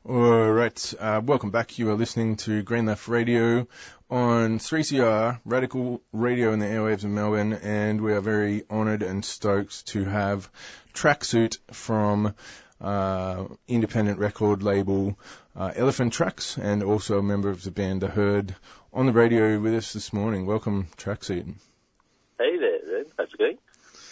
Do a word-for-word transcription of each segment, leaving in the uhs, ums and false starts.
All right, uh, welcome back. You are listening to Green Left Radio on three C R, Radical Radio in the airwaves of Melbourne, and we are very honoured and stoked to have Tracksuit from uh, independent record label uh, Elephant Tracks, and also a member of the band The Herd, on the radio with us this morning. Welcome, Tracksuit. Hey there, then. How's it going?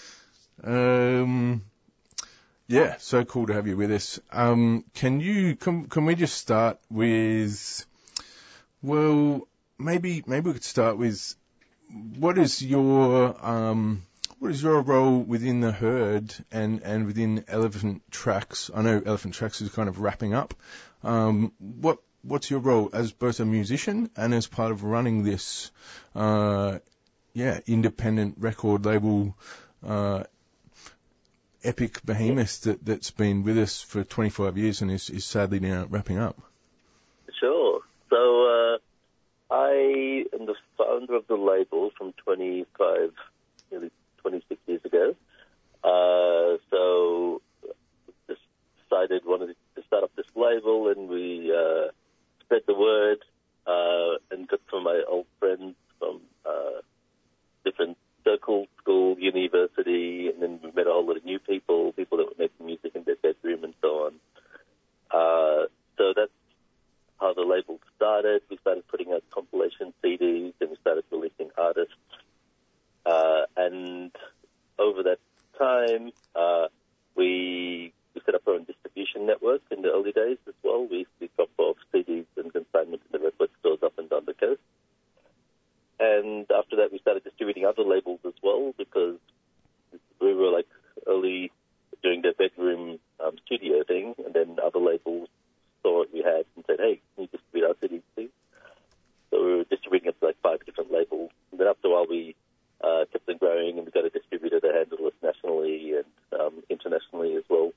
Um... Yeah, so cool to have you with us. Um, can you, can, can we just start with, well, maybe, maybe we could start with, what is your, um, what is your role within the Herd and, and within Elephant Tracks? I know Elephant Tracks is kind of wrapping up. Um, what, what's your role as both a musician and as part of running this, uh, yeah, independent record label, uh, epic behemoth that, that's been with us for twenty-five years and is, is sadly now wrapping up? Sure. So uh, I am the founder of the label from twenty-five, nearly twenty-six years ago. Uh, so just decided wanted to start up this label, and we uh, spread the word uh, and got some of my old friends from uh, different circles, school, university, and then we met a whole lot of new people, people that were making music in their bedroom and so on. Uh, so that's how the label started. We started putting out compilation C Ds, and we started releasing artists. Uh, and over that time, uh, we, we set up our own distribution network in the early days as well. We used to drop off C Ds and consignment in the record stores up and down the coast. And after that, we started distributing other labels as well, because we were like early doing the bedroom um, studio thing, and then other labels saw what we had and said, hey, can you distribute our C Ds too? So we were distributing up to like five different labels. And then after a while, we uh, kept them growing, and we got a distributor that handled us nationally and um, internationally as well.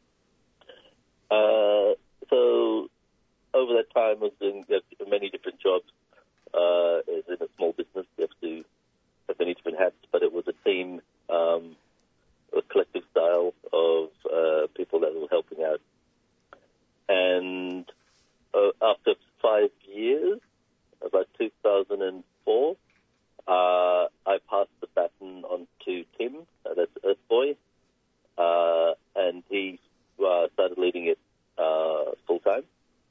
Uh, so over that time, I was doing uh, many different jobs. Uh, as in a small business, you have to have many different hats, but it was a team, um, a collective style of uh, people that were helping out. And uh, after five years, about two thousand four, uh, I passed the baton on to Tim, uh, that's Earthboy, uh, and he uh, started leading it uh, full-time.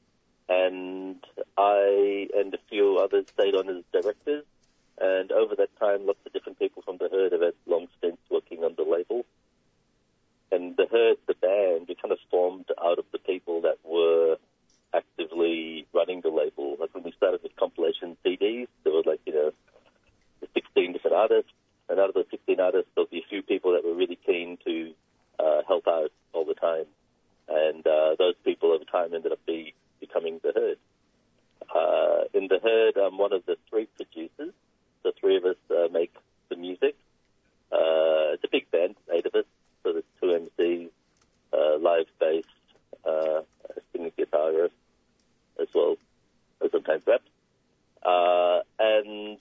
And I and a few others stayed on as directors. And over that time, lots of different people from The Herd have had long stints working on the label. And The Herd, the band, we kind of formed out of the people that were actively running the label. Like when we started with compilation C Ds, there was like, you know, sixteen different artists. And out of those sixteen artists, there'll be a few people that were really keen to uh, help out all the time. And uh, those people over time ended up being becoming The Herd. Uh, in The Herd, I'm one of the three producers. The three of us uh, make the music. Uh, it's a big band, eight of us, so there's two M Cs, uh, live bass, uh, a singer guitarist as well, as sometimes rap. Uh, and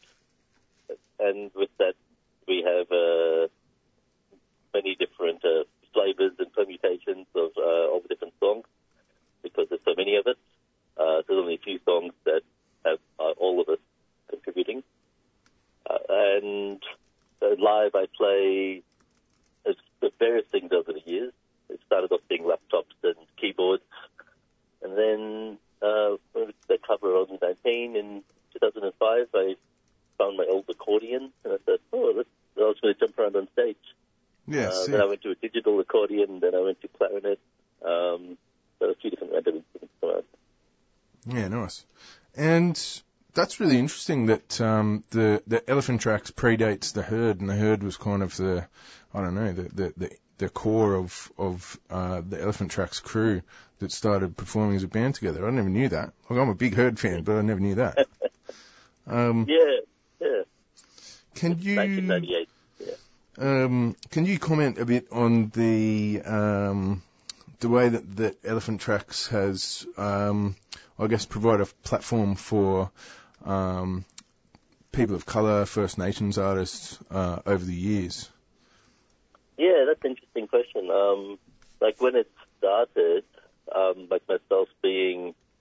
and with that, we have uh, many different uh, flavors and permutations of uh, all the different songs, because there's so many of us. Uh, there's only a few songs that have uh, all of us contributing. Uh, and uh, live I play uh, various things over the years. It started off being laptops and keyboards. And then uh, when the cover on nineteen in two thousand five, I found my old accordion, and I said, oh, let's, I was going to jump around on stage. Yeah, uh, then I went to a digital accordion, then I went to clarinet. Um, so a few different random instruments come out. Yeah, nice. And that's really interesting that um, the the Elephant Tracks predates The Herd, and The Herd was kind of the, I don't know, the the the, the core of of uh, the Elephant Tracks crew that started performing as a band together. I never knew that. Like, I'm a big Herd fan, but I never knew that. Um, yeah, yeah. Can It's you? nineteen ninety-eight. Yeah. Um, can you comment a bit on the um, the way that, that Elephant Tracks has, um, I guess, provided a platform for um, people of colour, First Nations artists uh, over the years? Yeah, that's an interesting question. Um, like when it started, um, like myself being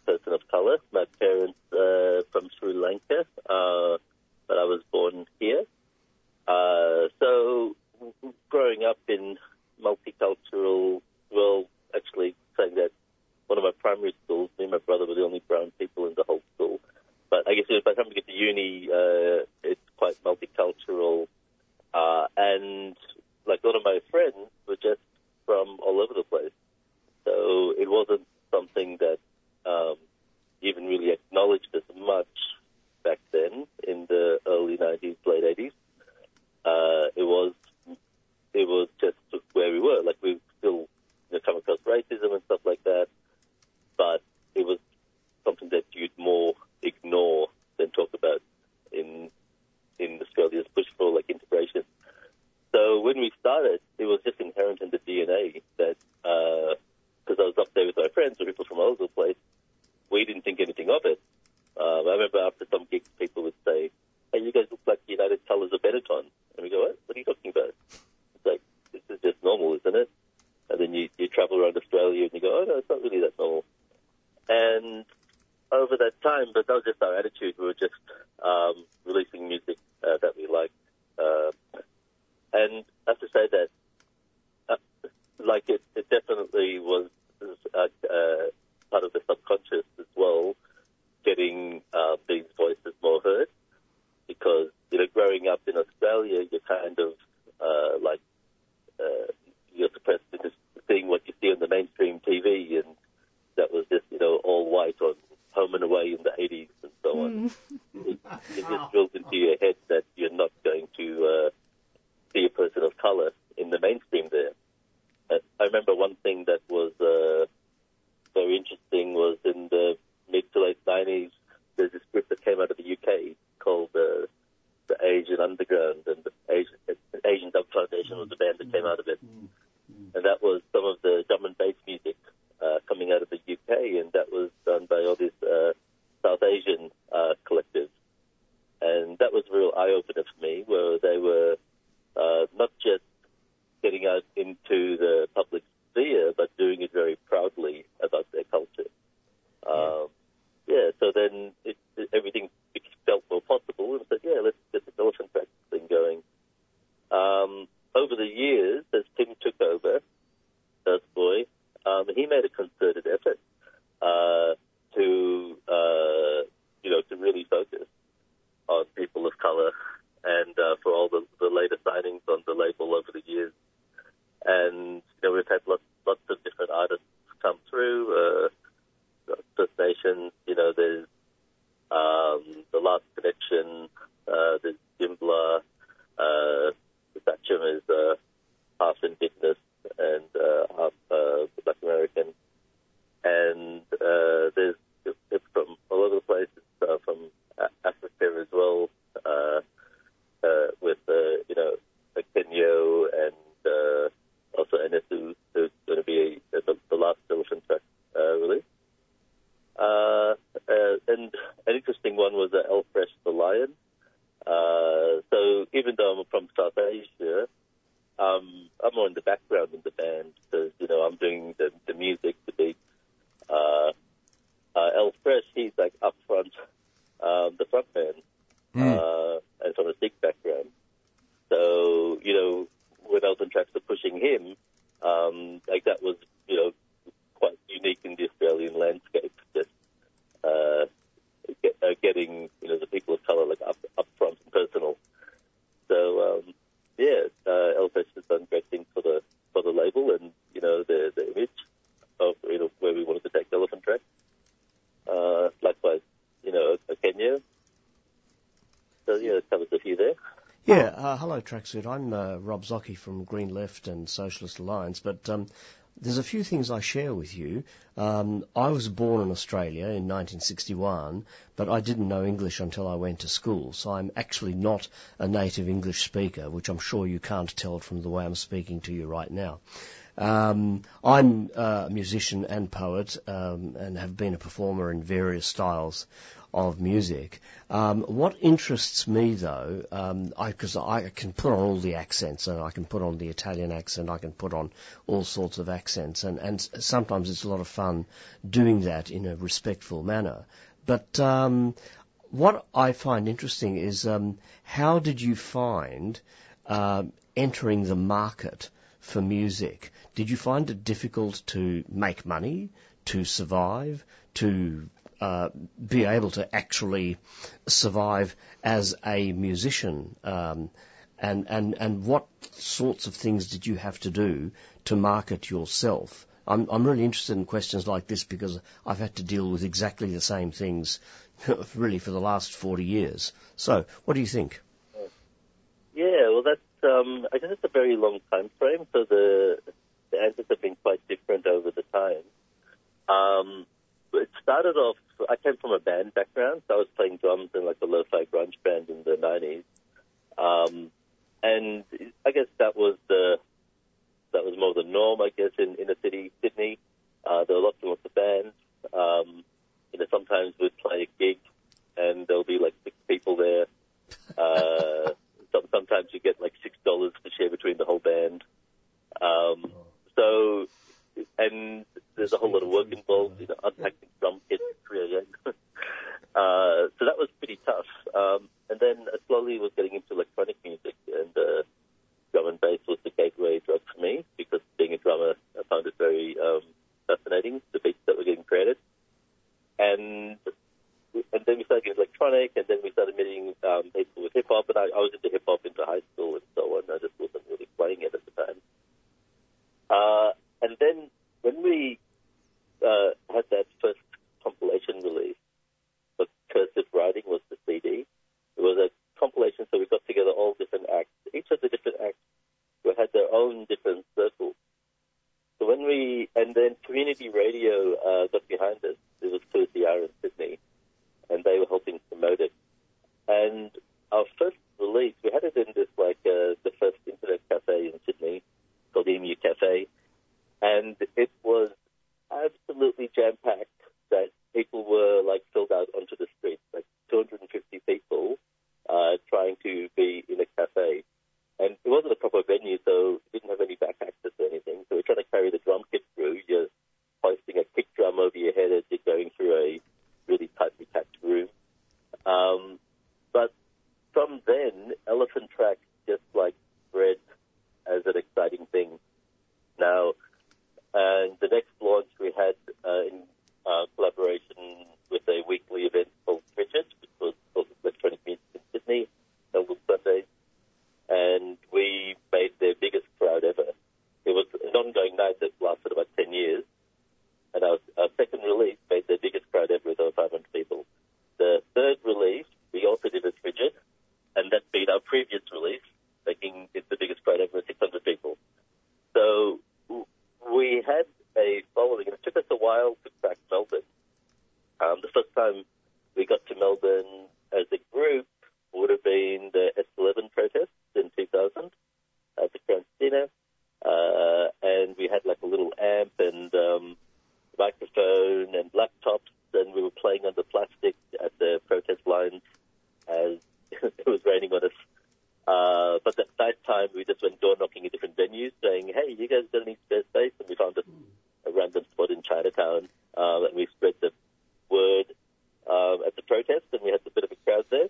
person of color. My parents uh, from Sri Lanka, uh, but I was born here. Uh, so growing up in multicultural, well, actually saying that one of my primary schools, me and my brother were the only brown people in the whole school. But I guess by the time we get to uni, uh, it's quite multicultural. Uh, and like a lot of my friends were just from all over the place. So it wasn't something that um, even really acknowledged as much back then in the early nineties, late eighties. Uh, it was it was just where we were. Like we still you know, come across racism and stuff like that, but it was something that you'd more ignore than talk about in in Australia's push for like integration. So when we started, it was just inherent in the D N A that because uh, I was up there with my friends or people from all over the place, we didn't think anything of it. Um, I remember after some gigs, people would say, "Hey, you guys look like United Colours of Benetton," and we go, "What? What are you talking about?" It's like this is just normal, isn't it? And then you you travel around Australia and you go, "Oh no, it's not really that normal." And over that time, but that was just our attitude. We were just um, releasing music uh, that we liked. Uh, and I have to say that, uh, like, it, it definitely was uh, uh, part of the subconscious as well, getting uh, these voices more heard. Because, you know, growing up in Australia, you're kind of, uh, like, uh, you're suppressed into seeing what you see on the mainstream T V, and that was just, you know, all white on Home and Away in the eighties and so on. Mm. It, it just drills into your head that you're not going to uh, see a person of color in the mainstream there. Uh, I remember one thing that was uh, very interesting was in the mid to late nineties, there's this group that came out of the U K called uh, the Asian Underground, and the Asian, Asian Dub Foundation was the band that came out of it. And that was some of the drum and bass music uh, coming out of the U K, and that was done by all these uh, South Asian uh, collectives. And that was a real eye-opener for me, where they were uh, not just getting out into the public sphere, but doing it very proudly about their culture. Um, yeah, so then it, it, everything felt more possible, and said, yeah, let's get this elephant track thing going. Um, over the years, as Tim took over, Dust Boy, um, he made a concerted effort uh, to, uh, you know, to really focus on people of color, and uh, for all the, the later signings on the label over the years. And, you know, we've had lots, lots of different artists come through, uh, First Nations, you know, there's um, The Last Connection, uh, there's Jimbla, uh, Satcham is uh, half Indigenous and uh, half uh, Black American. And uh, there's it's from all over the place. It's uh, from Africa as well, uh, uh, with, uh, you know, Kenyo and uh, also Enesu, who's going to be a, the, the last elephant track uh, release. Uh, uh, and an interesting one was uh, El Fresh the Lion. Uh, so even though I'm from South Asia, um, I'm more in the background in the band because, you know, I'm doing the, the music, the beats. Uh, uh, El Fresh, he's like up front, um, the front man, mm. uh, and from a Sikh background. So, you know, when Elton Tracks were pushing him, um, like that was, you know, quite unique in the Australian landscape, just uh, get, uh, getting, you know, the people of colour like up, up front and personal. So, um, yeah, uh, El Fresh has done great things for the for the label and, you know, the, the image of, you know, where we wanted to take Elephant Track. Uh, likewise, you know, Kenya. So, yeah, that covers a few there. Yeah, uh, hello, Tracksuit. I'm uh, Rob Zocchi from Green Left and Socialist Alliance, but um, there's a few things I share with you. Um, I was born in Australia in nineteen sixty-one, but I didn't know English until I went to school, so I'm actually not a native English speaker, which I'm sure you can't tell from the way I'm speaking to you right now. Um, I'm uh, a musician and poet um, and have been a performer in various styles of music. Um, what interests me, though, um, I, 'cause I can put on all the accents, and I can put on the Italian accent, I can put on all sorts of accents, and, and sometimes it's a lot of fun doing that in a respectful manner. But um, what I find interesting is um, how did you find uh, entering the market for music? Did you find it difficult to make money, to survive, to uh, be able to actually survive as a musician? Um, and, and, and what sorts of things did you have to do to market yourself? I'm, I'm really interested in questions like this because I've had to deal with exactly the same things really for the last forty years. So, what do you think? Yeah, well, that's, um, I guess it's a very long time frame, so the, the answers have been quite different over the time. Um, it started off, I came from a band background, so I was playing drums in like a lo-fi grunge band in the nineties. Um, and I guess that was the, that was more the norm, I guess, in inner city Sydney. Uh, there were lots and lots of bands. Um, you know, sometimes we'd play a gig and there'll be like six people there. Uh, some, sometimes you get like six dollars to share between the whole band. Um, so, and there's a whole lot of work involved, you know, unpacking drum kits, creating. uh, so that was pretty tough. Um, and then I slowly was getting into electronic music, and uh, drum and bass was the gateway drug for me because being a drummer, I found it very um, fascinating, the beats that were getting created. And and then we started getting electronic, and then we started meeting um, people with hip-hop, and I, I was into hip-hop into high school and so on. I just wasn't really playing it at the time. Uh, and then when we uh, had that first compilation release, but Cursive Writing was the C D, it was a compilation, so we got together all different acts. Each of the different acts had their own different circles. So when we, and then community radio uh, got behind us. It was two C R in Sydney, and they were helping promote it. And our first release, we had it in this, like, uh, the first internet cafe in Sydney called Emu Cafe, and it was absolutely jam-packed that people were, like, filled out onto the streets, like two hundred fifty people uh, trying to be in a cafe. And it wasn't a proper venue, so it didn't have any back access or anything. So we're trying to carry the drum kit through. You're hoisting a kick drum over your head as you're going through a really tightly packed room. Um, but from then, Elephant Track just like spread as an exciting thing. Now, and the next launch we had uh, in uh, collaboration with a weekly event called Bridget, which was called Electronic Music in Sydney, held on Sundays. And we made their biggest crowd ever. It was an ongoing night that lasted about ten years. And our, our second release made their biggest crowd ever with over five hundred people. The third release, we also did a Bridget, and that beat our previous release, making it the biggest crowd ever with six hundred people. So we had a following, and it took us a while to crack Melbourne. Um, the first time we got to Melbourne as a group would have been the S eleven protests in two thousand at the Crown Casino, uh, and we had like a little amp and um, microphone and laptops, and we were playing under plastic at the protest lines as it was raining on us. Uh, but at that time, we just went door knocking at different venues, saying, "Hey, you guys got any spare space?" And we found a, a random spot in Chinatown, uh, and we spread the word um, at the protest, and we had a bit of a crowd there.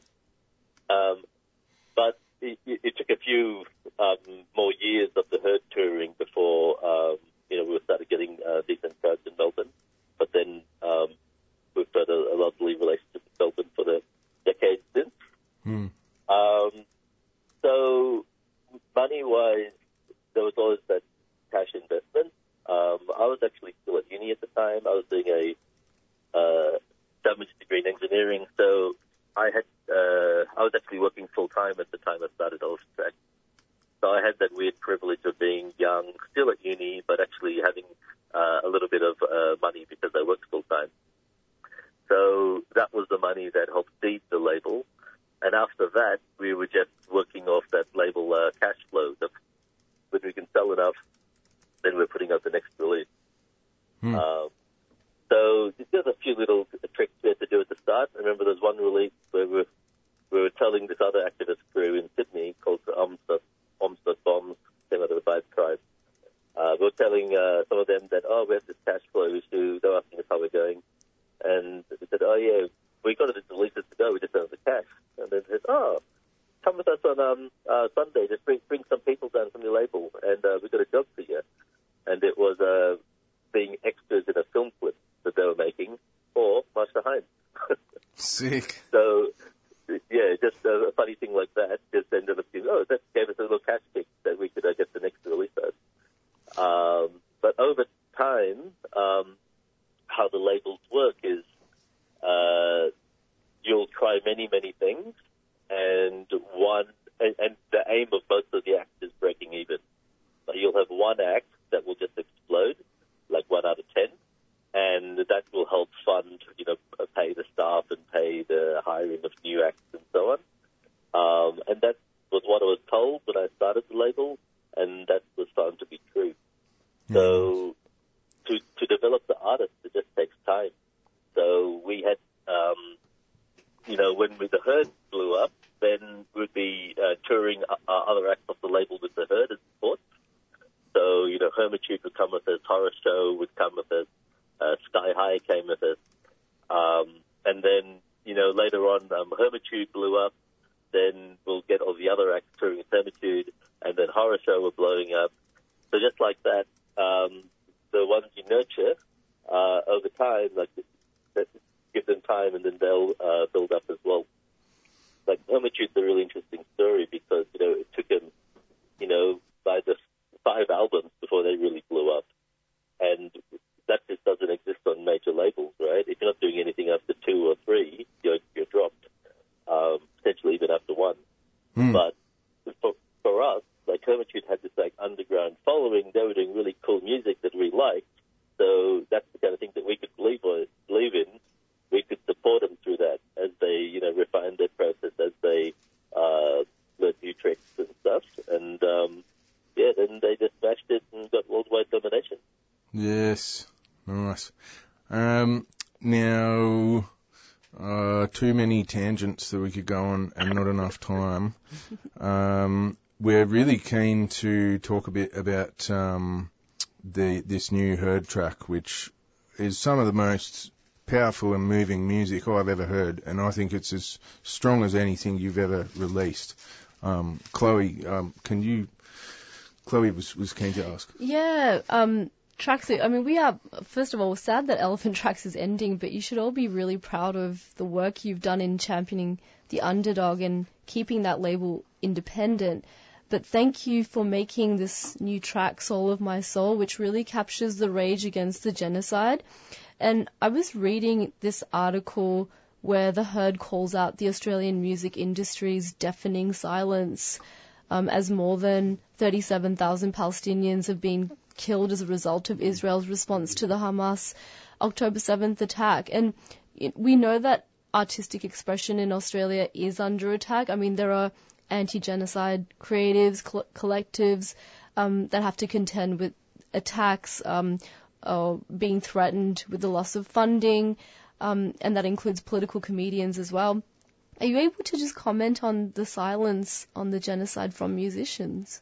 Um, but it, it took a few um, more years of the herd touring before um, you know we started getting uh, decent crowds in Melbourne. But then um, we've got a, a lovely relationship with Melbourne for the decades since. Hmm. Um, so money-wise, there was always that cash investment. Um, I was actually still at uni at the time. I was doing a uh, sandwich degree in engineering, so I had uh, I was actually working full-time at the time I started Elephant Track. So I had that weird privilege of being young, still at uni, but actually having uh, a little bit of uh, money because I worked full-time. So that was the money that helped seed the label. And after that, we were just working off that label uh, cash flow. That when we can sell enough, then we're putting out the next release. Hmm. Um, so there's a few little tricks we had to do at the start. start. I remember there's one release where we were, we were telling this other activist crew in Sydney called the Omstad, Omstad Bombs, came out of the Vice Tribe. Uh, we were telling uh, some of them that, oh, we have this cash flow issue. They were asking us how we're going. And we said, oh, yeah, we got it at the releases to go. We just don't have the cash. And then they said, oh, come with us on um, uh, Sunday. Just bring bring some people down from your label, and uh, we've got a job for you. And it was uh, being extras in a film clip that they were making for Master Heinz. Sick. So, yeah, just a, a funny thing like that just ended up being, oh, that gave us a little cash kick that we could uh, get the next release out. Um, but over time, um, how the labels work is uh, you'll try many, many things, and one, and, and the aim of most of the acts is breaking even. So you'll have one act that will just explode, like one out of ten, and that will help fund, you know, pay the staff and pay the hiring of new acts and so on. Um, and that was what I was told when I started the label, and that was found to be true. Mm. So to to develop the artists, it just takes time. So we had, um, you know, when we, the Herd blew up, then we'd be uh, touring uh, other acts off the label with the Herd as support. So, you know, Hermitude would come with us, Horror Show would come with us, uh, Sky High came with us. Um, and then, you know, later on, um, Hermitude blew up, then we'll get all the other acts touring with Hermitude, and then Horror Show were blowing up. So just like that, um, the ones you nurture uh, over time, like, give them time and then they'll uh, build up as well. Like, Hermitude's a really interesting story because, you know, it took them, you know, by the five albums before they really blew up. And that just doesn't exist on major labels, right? If you're not doing anything after two or three, you're, you're dropped, um, potentially even after one. Mm. But for, for us, like, Hermitude had this, like, underground following. They were doing really cool music that we liked. So that's the kind of thing that we could believe, or, believe in. We could support them through that as they, you know, refine their process, as they uh, learn new tricks and stuff. And, um, yeah, then they just smashed it and got worldwide domination. Yes, nice. Um, now, uh, too many tangents that we could go on and not enough time. Um, we're really keen to talk a bit about um, the this new Herd track, which is some of the most powerful and moving music I've ever heard, and I think it's as strong as anything you've ever released. Um, Chloe, um, can you... Chloe was, was keen to ask. Yeah, um, Tracksuit, I mean, we are, first of all, sad that Elephant Tracks is ending, but you should all be really proud of the work you've done in championing the underdog and keeping that label independent. But thank you for making this new track, Soul of My Soul, which really captures the rage against the genocide. And I was reading this article where the Herd calls out the Australian music industry's deafening silence, um, as more than thirty-seven thousand Palestinians have been killed as a result of Israel's response to the Hamas October seventh attack. And we know that artistic expression in Australia is under attack. I mean, there are anti-genocide creatives, cl- collectives um, that have to contend with attacks, um, or being threatened with the loss of funding, um, and that includes political comedians as well. Are you able to just comment on the silence on the genocide from musicians?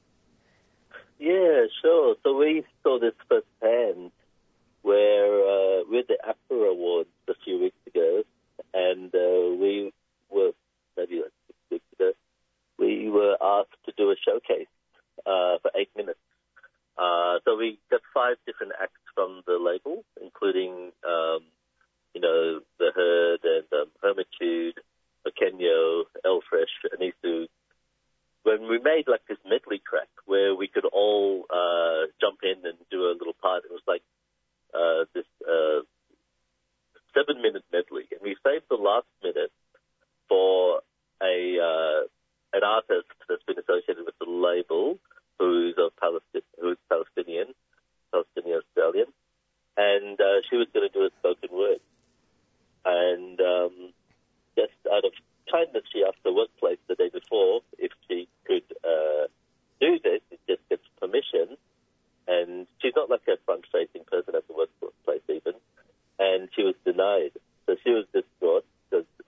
Yeah, sure. So we saw this firsthand where uh, we had the APRA Awards a few weeks ago, and uh, we were, maybe like six weeks ago, we were asked to do a showcase uh, for eight minutes. Uh, so we got five different acts from the label, including, um, you know, The Herd and um, Hermitude, Okenyo, Elfresh, Anisu. When we made like this medley track where we could all uh, jump in and do a little part, it was like uh, this uh, seven-minute medley, and we saved the last minute for a uh, an artist that's been associated with the label, who's a Palestinian, who's Palestinian, Palestinian Australian, and uh, she was going to do a spoken word. And um, just out of kindness, she asked the workplace the day before if she could uh, do this. It just gets permission, and she's not like a front-facing person at the workplace even, and she was denied. So she was distraught because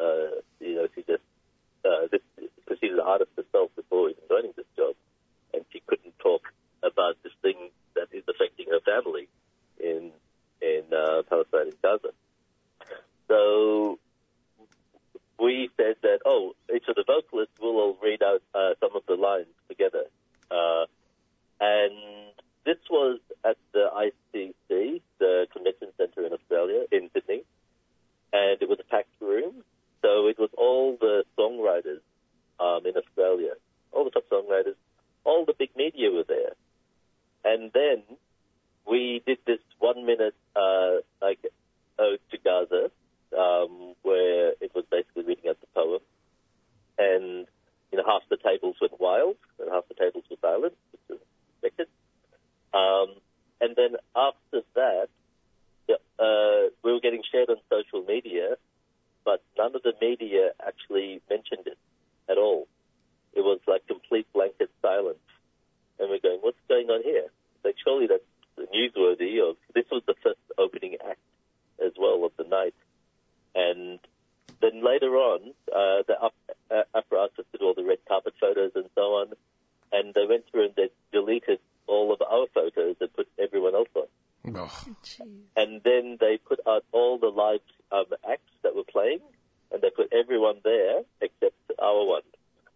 uh, you know, she just, uh, this, because she's an artist herself before even joining this job, and she couldn't talk about this thing that is affecting her family in in uh, Palestine and Gaza. So we said that, oh, each of the vocalists will all read out uh, some of the lines together. Uh, and this was at the I C C, the Convention Centre in Australia, in Sydney, and it was a packed room. So it was all the songwriters um, in Australia, all the top songwriters, all the big media were there. And then we did this one-minute, uh, like, ode to Gaza, um, where it was basically reading out the poem. And, you know, half the tables went wild, and half the tables were silent, which was expected. Um, and then after that, uh, we were getting shared on social media, but none of the media actually mentioned it at all. It was like complete blanket silence. And we're going, what's going on here? Like, surely that's newsworthy. Or this was the first opening act as well of the night. And then later on, uh, the up, uh, apparatus did all the red carpet photos and so on. And they went through and they deleted all of our photos and put everyone else on. Oh. And then they put out all the live um, acts that were playing, and they put everyone there except our one.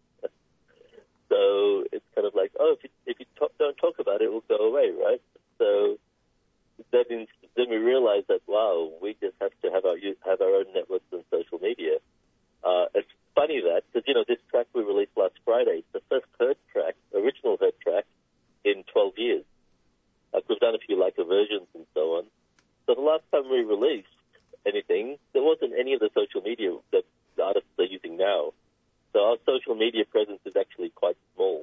So it's kind of like, oh, if you, if you talk, don't talk about it, it will go away, right? So then, in, then we realized that, wow, we just have to have our have our own networks and social media. Uh, it's funny that, because, you know, this track we released last Friday, it's the first heard track, original heard track, in twelve years. Like, we've done a few like versions and so on. So the last time we released anything, there wasn't any of the social media that the artists are using now. So our social media presence is actually quite small.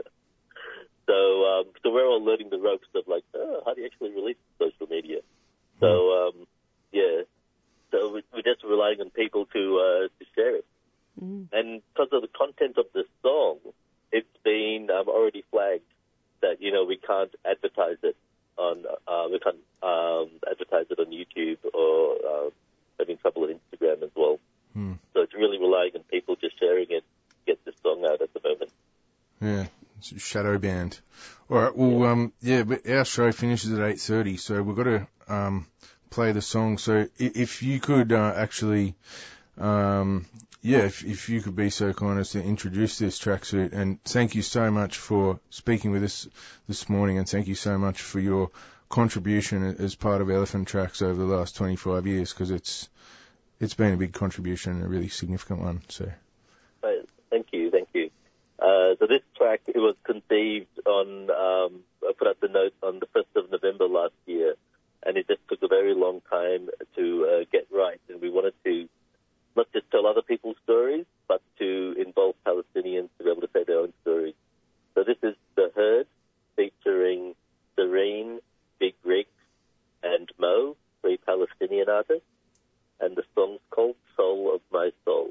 so um, so we're all learning the ropes of like, oh, how do you actually release social media? So um, yeah, so we're just relying on people to uh, to share it. Mm. And because of the content of the song, it's been um, already flagged that, you know, we can't advertise it on uh, we can't um, advertise it on YouTube or uh, having trouble on Instagram as well. Hmm. So it's really relying on people just sharing it, get this song out at the moment. Yeah, it's a shadow band. All right, well, yeah, um, yeah but our show finishes at eight thirty, so we've got to um, play the song. So if you could uh, actually, um, yeah, if, if you could be so kind as to introduce this tracksuit, and thank you so much for speaking with us this morning, and thank you so much for your contribution as part of Elephant Tracks over the last twenty-five years, because it's It's been a big contribution, a really significant one. So, right. Thank you, thank you. Uh, so this track, it was conceived on, um, I put out the note on the first of November last year, and it just took a very long time to uh, get right. And we wanted to not just tell other people's stories, but to involve Palestinians to be able to say their own stories. So this is The Herd, featuring Serene, Big Rick, and Mo, three Palestinian artists. And the song's called Soul of My Soul.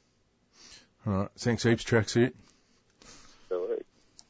All right. Thanks heaps, Tracksuit. No worries.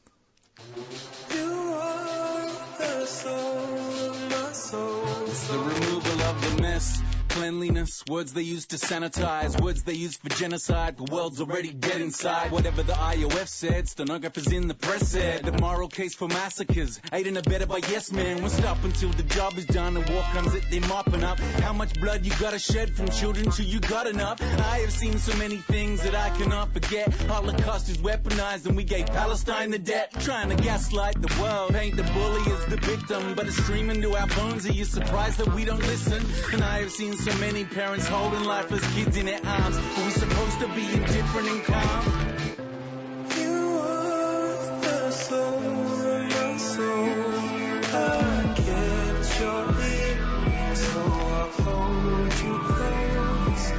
You are the soul of my soul. It's the removal of the mist. Cleanliness, words they use to sanitize, words they use for genocide. The world's already dead inside. Whatever the I O F said, stenographers in the press said. The moral case for massacres, aided and abetted by yes men. Won't stop until the job is done and war comes that they're mopping up. How much blood you gotta shed from children till you got enough? I have seen so many things that I cannot forget. Holocaust is weaponized and we gave Palestine the debt. Trying to gaslight the world, paint the bully as the victim, but it's streaming to our phones. Are you surprised that we don't listen? And I have seen so many parents holding lifeless kids in their arms. Are we supposed to be indifferent and calm? You are the soul of my soul. I get your name, so I'll hold you close.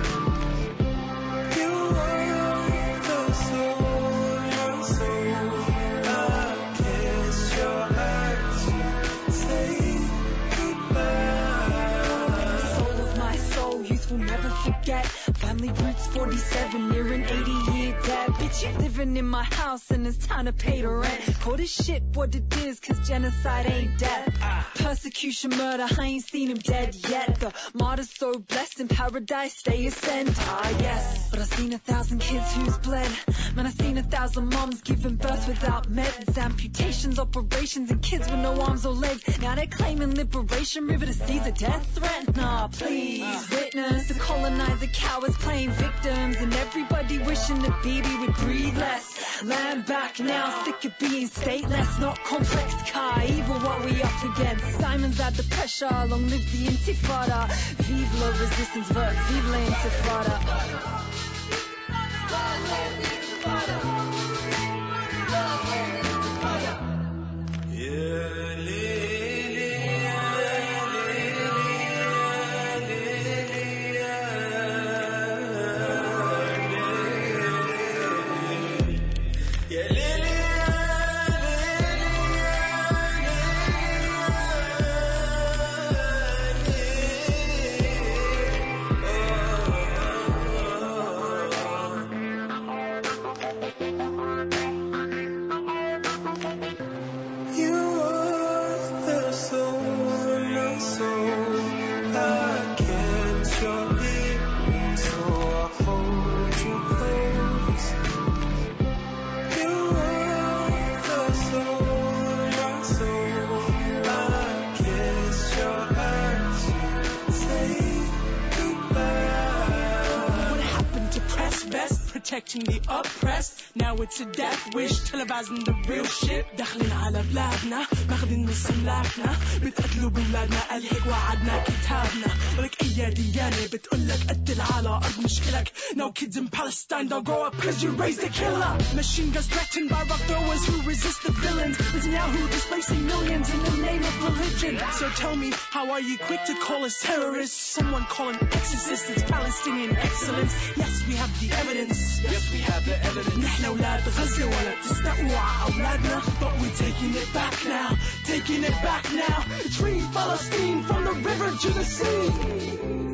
You are the soul of my soul. I kiss your eyes, you say goodbye. will never forget. Family roots forty-seven, near an eighty-year debt. Bitch, you living in my house and it's time to pay the rent. Call this shit what it is, cause genocide ain't death. Persecution, murder, I ain't seen him dead yet. The martyr's so blessed in paradise, they ascend. Ah, yes, but I've seen a thousand kids who's bled. Man, I've seen a thousand moms giving birth without meds. Amputations, operations, and kids with no arms or legs. Now they're claiming liberation, river to seize a death threat. Nah, please, witness the colonizer cowards playing victims, and everybody wishing that B B would breathe less. Land back now, sick of being stateless, not complex car, evil what we up against. Simon's at the pressure, long live the intifada. Vive la resistance, vert, vive la intifada. Protecting the oppressed, now it's a death wish. Televising the real shit. داخلين على بلادنا ماخذين نص املاكنا بتقتلوا بولادنا قال هيك وعدنا كتابنا. ولك اي ديانة بتقولك قتل على ارض مشكلك. No kids in Palestine don't grow up cause you raised a killer. Machine guns threatened by rock throwers who resist the villains. Netanyahu displacing millions in the name of religion. So tell me, how are you quick to call us terrorists? Someone calling exorcists, it's Palestinian excellence. Yes, we have the evidence. Yes, we have the evidence. نحن أولاد غزة ولا بتستقوا على أولادنا. But we're taking it back now, taking it back now. Free Palestine from the river to the sea.